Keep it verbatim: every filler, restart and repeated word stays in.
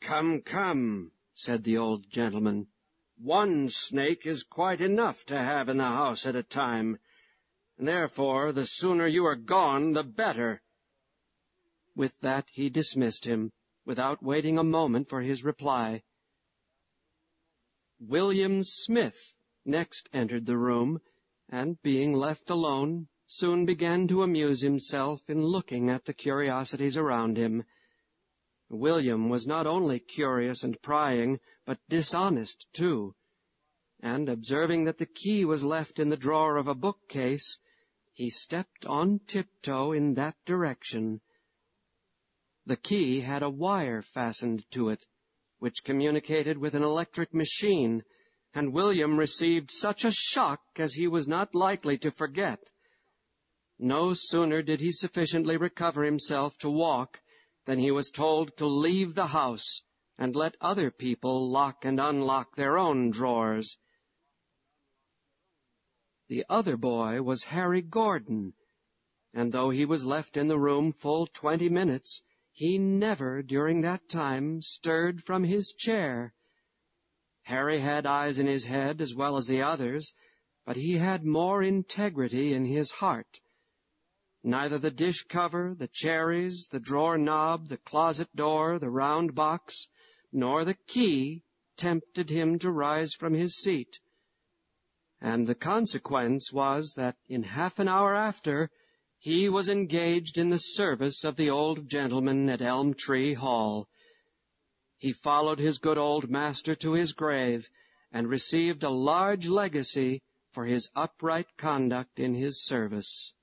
"Come, come," said the old gentleman. "One snake is quite enough to have in the house at a time. Therefore, the sooner you are gone, the better." With that he dismissed him, without waiting a moment for his reply. William Smith next entered the room, and, being left alone, soon began to amuse himself in looking at the curiosities around him. William was not only curious and prying, but dishonest too, and, observing that the key was left in the drawer of a bookcase, he stepped on tiptoe in that direction. The key had a wire fastened to it, which communicated with an electric machine, and William received such a shock as he was not likely to forget. No sooner did he sufficiently recover himself to walk than he was told to leave the house and let other people lock and unlock their own drawers. The other boy was Harry Gordon, and though he was left in the room full twenty minutes, he never during that time stirred from his chair. Harry had eyes in his head as well as the others, but he had more integrity in his heart. Neither the dish cover, the cherries, the drawer knob, the closet door, the round box, nor the key tempted him to rise from his seat. And the consequence was that in half an hour after, he was engaged in the service of the old gentleman at Elm Tree Hall. He followed his good old master to his grave, and received a large legacy for his upright conduct in his service.